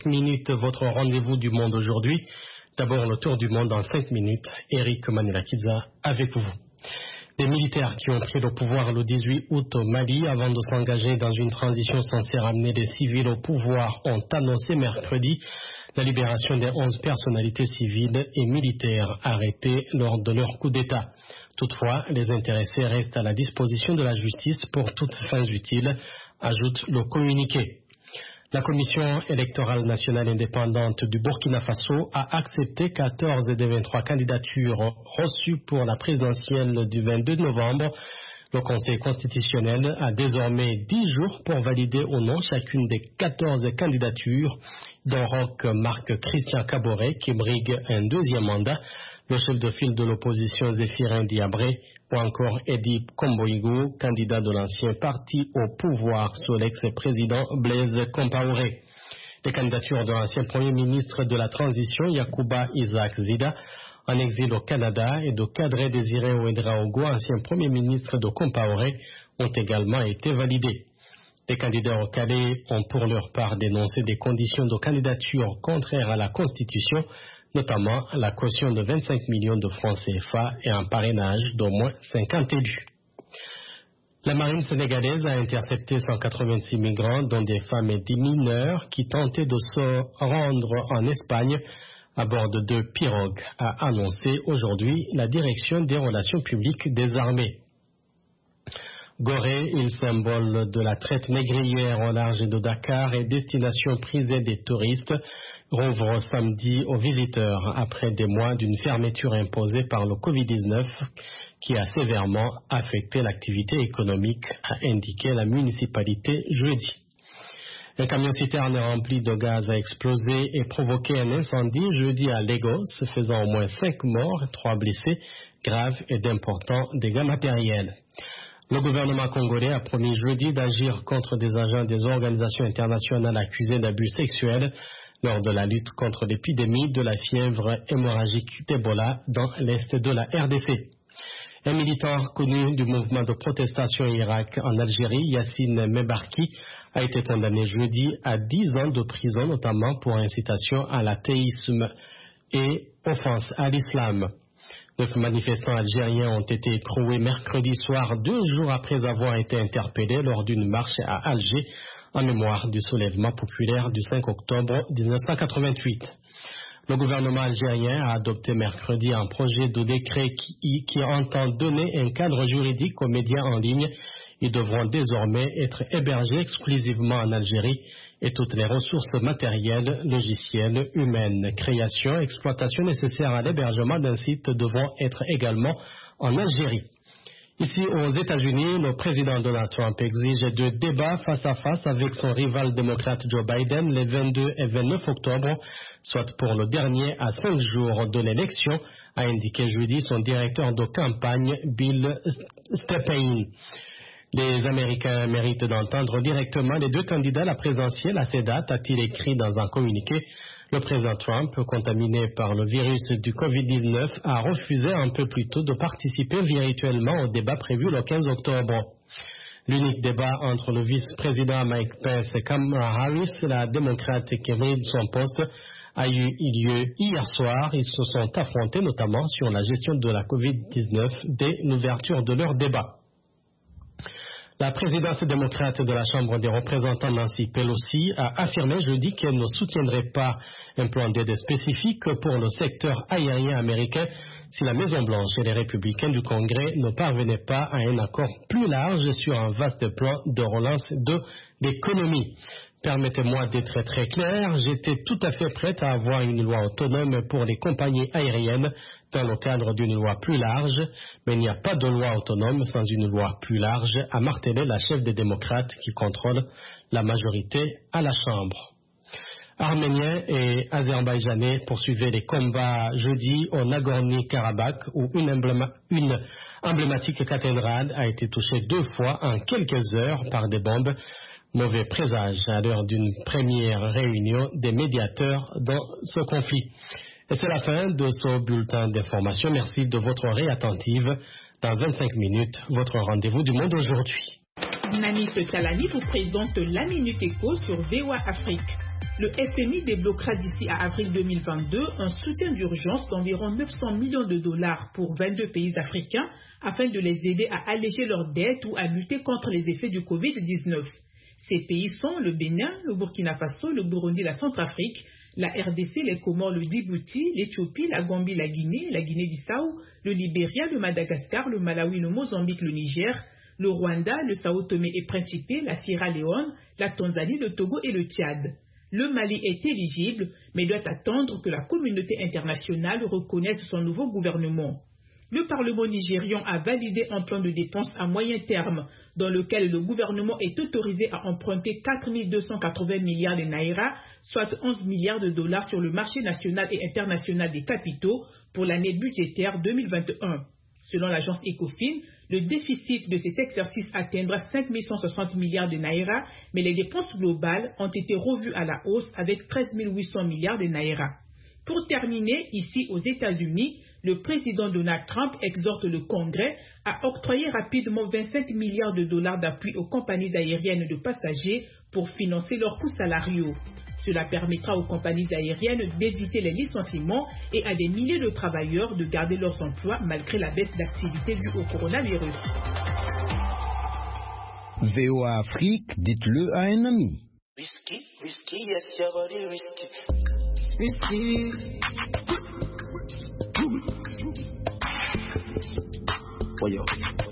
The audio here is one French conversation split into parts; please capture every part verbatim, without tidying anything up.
minutes, votre rendez-vous du monde aujourd'hui. D'abord, le tour du monde en cinq minutes. Eric Manilakidza avec vous. Les militaires qui ont pris le pouvoir le dix-huit août au Mali avant de s'engager dans une transition censée ramener les civils au pouvoir ont annoncé mercredi la libération des onze personnalités civiles et militaires arrêtées lors de leur coup d'État. Toutefois, les intéressés restent à la disposition de la justice pour toutes fins utiles, ajoute le communiqué. La Commission électorale nationale indépendante du Burkina Faso a accepté quatorze des vingt-trois candidatures reçues pour la présidentielle du vingt-deux novembre. Le Conseil constitutionnel a désormais dix jours pour valider ou non chacune des quatorze candidatures, dont Roch Marc Christian Kaboré, qui brigue un deuxième mandat, le chef de file de l'opposition Zéphirin Diabré, ou encore Edi Komboïgou, candidat de l'ancien parti au pouvoir sous l'ex-président Blaise Compaoré. Les candidatures de l'ancien premier ministre de la transition, Yacouba Isaac Zida, en exil au Canada, et de Kadre Désiré Ouedraogo, ancien premier ministre de Compaoré, ont également été validés. Les candidats au Calais ont pour leur part dénoncé des conditions de candidature contraires à la Constitution, notamment la caution de vingt-cinq millions de francs C F A et un parrainage d'au moins cinquante élus. La marine sénégalaise a intercepté cent quatre-vingt-six migrants, dont des femmes et des mineurs, qui tentaient de se rendre en Espagne à bord de deux pirogues, a annoncé aujourd'hui la direction des relations publiques des armées. Gorée, île symbole de la traite négrière au large de Dakar et destination prisée des touristes, rouvre samedi aux visiteurs après des mois d'une fermeture imposée par le covid dix-neuf qui a sévèrement affecté l'activité économique, a indiqué la municipalité jeudi. Un camion-citerne rempli de gaz a explosé et provoqué un incendie jeudi à Lagos, faisant au moins cinq morts, trois blessés graves et d'importants dégâts matériels. Le gouvernement congolais a promis jeudi d'agir contre des agents des organisations internationales accusés d'abus sexuels lors de la lutte contre l'épidémie de la fièvre hémorragique d'Ebola dans l'est de la R D C. Un militant connu du mouvement de protestation Irak en Algérie, Yassine Mebarki, a été condamné jeudi à dix ans de prison, notamment pour incitation à l'athéisme et offense à l'islam. Neuf manifestants algériens ont été écroués mercredi soir, deux jours après avoir été interpellés lors d'une marche à Alger en mémoire du soulèvement populaire du cinq octobre mille neuf cent quatre-vingt-huit. Le gouvernement algérien a adopté mercredi un projet de décret qui, qui entend donner un cadre juridique aux médias en ligne. Ils devront désormais être hébergés exclusivement en Algérie et toutes les ressources matérielles, logicielles, humaines, création, exploitation nécessaires à l'hébergement d'un site devront être également en Algérie. Ici aux États-Unis, le président Donald Trump exige deux débats face à face avec son rival démocrate Joe Biden les vingt-deux et vingt-neuf octobre, soit pour le dernier à cinq jours de l'élection, a indiqué jeudi son directeur de campagne Bill Stepien. Les Américains méritent d'entendre directement les deux candidats à la présidentielle à ces dates, a-t-il écrit dans un communiqué. Le président Trump, contaminé par le virus du covid dix-neuf, a refusé un peu plus tôt de participer virtuellement au débat prévu le quinze octobre. L'unique débat entre le vice-président Mike Pence et Kamala Harris, la démocrate qui ride son poste, a eu lieu hier soir. Ils se sont affrontés notamment sur la gestion de la covid dix-neuf dès l'ouverture de leur débat. La présidente démocrate de la Chambre des représentants, Nancy Pelosi, a affirmé jeudi qu'elle ne soutiendrait pas un plan d'aide spécifique pour le secteur aérien américain si la Maison-Blanche et les républicains du Congrès ne parvenaient pas à un accord plus large sur un vaste plan de relance de l'économie. Permettez-moi d'être très clair, j'étais tout à fait prête à avoir une loi autonome pour les compagnies aériennes dans le cadre d'une loi plus large, mais il n'y a pas de loi autonome sans une loi plus large, a martelé la chef des démocrates qui contrôle la majorité à la Chambre. Arméniens et Azerbaïdjanais poursuivaient les combats jeudi au Nagorno-Karabakh où une, embléma, une emblématique cathédrale a été touchée deux fois en quelques heures par des bombes. Mauvais présage à l'heure d'une première réunion des médiateurs dans ce conflit. Et c'est la fin de ce bulletin d'information. Merci de votre oreille attentive. Dans vingt-cinq minutes, votre rendez-vous du monde aujourd'hui. Nani Talani vous présente la Minute Éco sur V O A Afrique. Le F M I débloquera d'ici à avril deux mille vingt-deux un soutien d'urgence d'environ neuf cents millions de dollars pour vingt-deux pays africains afin de les aider à alléger leurs dettes ou à lutter contre les effets du covid dix-neuf. Ces pays sont le Bénin, le Burkina Faso, le Burundi, la Centrafrique, la R D C, les Comores, le Djibouti, l'Éthiopie, la Gambie, la Guinée, la Guinée-Bissau, le Libéria, le Madagascar, le Malawi, le Mozambique, le Niger, le Rwanda, le Sao Tomé et Principe, la Sierra Leone, la Tanzanie, le Togo et le Tchad. Le Mali est éligible, mais doit attendre que la communauté internationale reconnaisse son nouveau gouvernement. Le Parlement nigérian a validé un plan de dépenses à moyen terme dans lequel le gouvernement est autorisé à emprunter quatre mille deux cent quatre-vingts milliards de naira, soit onze milliards de dollars sur le marché national et international des capitaux pour l'année budgétaire deux mille vingt et un. Selon l'agence Ecofin, le déficit de cet exercice atteindra cinq mille cent soixante milliards de naira, mais les dépenses globales ont été revues à la hausse avec treize mille huit cents milliards de naira. Pour terminer, ici aux États-Unis, le président Donald Trump exhorte le Congrès à octroyer rapidement vingt-cinq milliards de dollars d'appui aux compagnies aériennes de passagers pour financer leurs coûts salariaux. Cela permettra aux compagnies aériennes d'éviter les licenciements et à des milliers de travailleurs de garder leurs emplois malgré la baisse d'activité due au coronavirus. V O A Afrique, dites-le à un ami. Risky, risky, yes, your body risky. Risky. Oh, yo.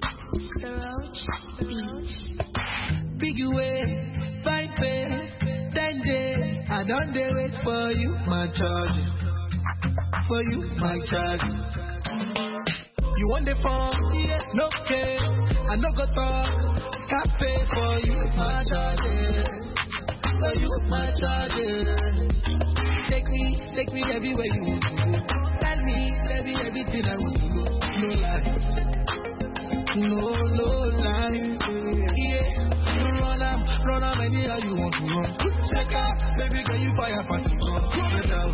Big way, five pay, ten days. I don't dare wait for you, my charge. For you, my charge. You want the phone? Yeah, no case. I no go talk. Can't pay for you, my charge. For you, my charge. Take me, take me everywhere you want to go. Tell me, every everything I want to go. No lie, no, no lie. Yeah, run am, run am anyhow you want to run. Check out, baby, can you fire party? No doubt,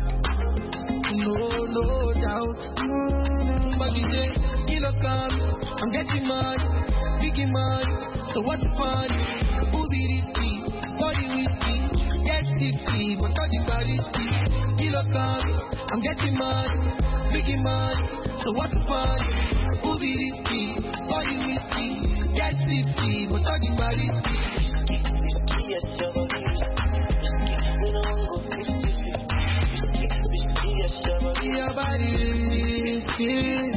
no, no doubt. But you say, kilo come, I'm getting mad, biggie mad. So what's fun? Who be risky? Body whiskey, yes tipsy, but all the body risky. Kilo come, I'm getting mad, biggie mad. So what's fun? Who be risky? Body whiskey, yes tipsy, but all the body risky. Risky, yes your body risky. We don't go risky, risky, risky, yes your body. Your body risky,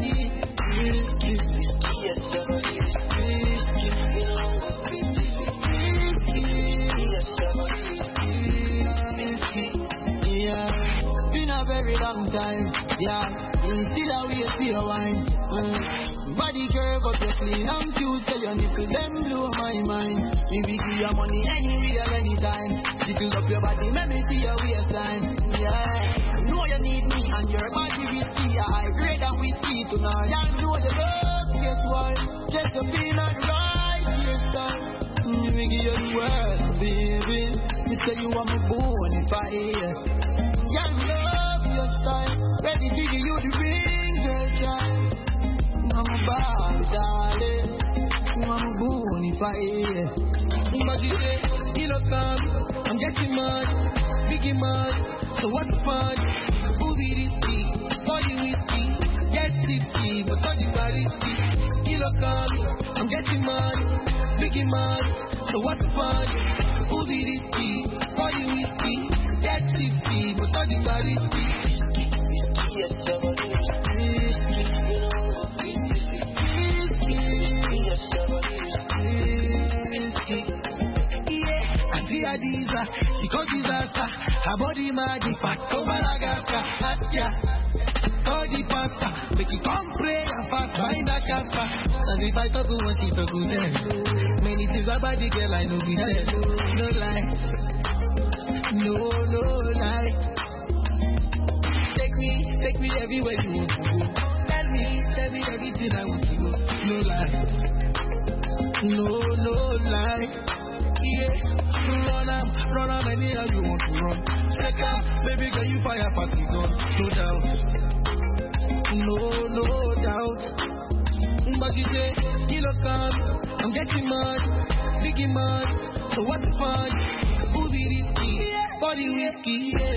risky, risky, yes your body risky. We don't go risky, risky, yes your body risky. Yeah, been a very long time. Yeah. You still a way to your wine. Mm. Body curve up your clean and cute, so your nipple them blow my mind. Me we give your money anywhere, anytime. Tickle up your body, make me see your waistline. Yeah, know you need me and your body risky. I grade and whiskey tonight. You know the love, guess why? Just to feel on right, yes time. Mm, me give you the world, baby. Me say you want me born if I hear. You love your style. Ready to give you the ring, girl, child. I'm a bad darling. I'm a bonfire. But you say, you look come, I'm getting mad, biggie mad. So what's fun? Who be risky? Body whiskey, get tipsy, but all the body risky. You look come, I'm getting mad, biggie mad. So what's fun? Who be risky? Body whiskey, get tipsy, but all the body risky. Yes, your body risky. You know what it is. Risky, yes, your body risky. Yeah, I see Adiza, she called disaster. Her body magic, fat over Nagasa. Atya, call the pastor, make it come pray and fast find a casper. And if I talk to what she talk to them, many things about the girl I know be said. No lie, no, no lie. Take me, take me everywhere you want to go. Tell me, tell me everything I want to go. No lie, no, no lie. Yeah, run am, run am anyhow you want to run. Check out, baby girl you fire party gun. No doubt, no, no doubt. But you say, kilo come, I'm getting mad, biggie mad. So what's fun? Who be risky? Yeah. body whiskey, yeah.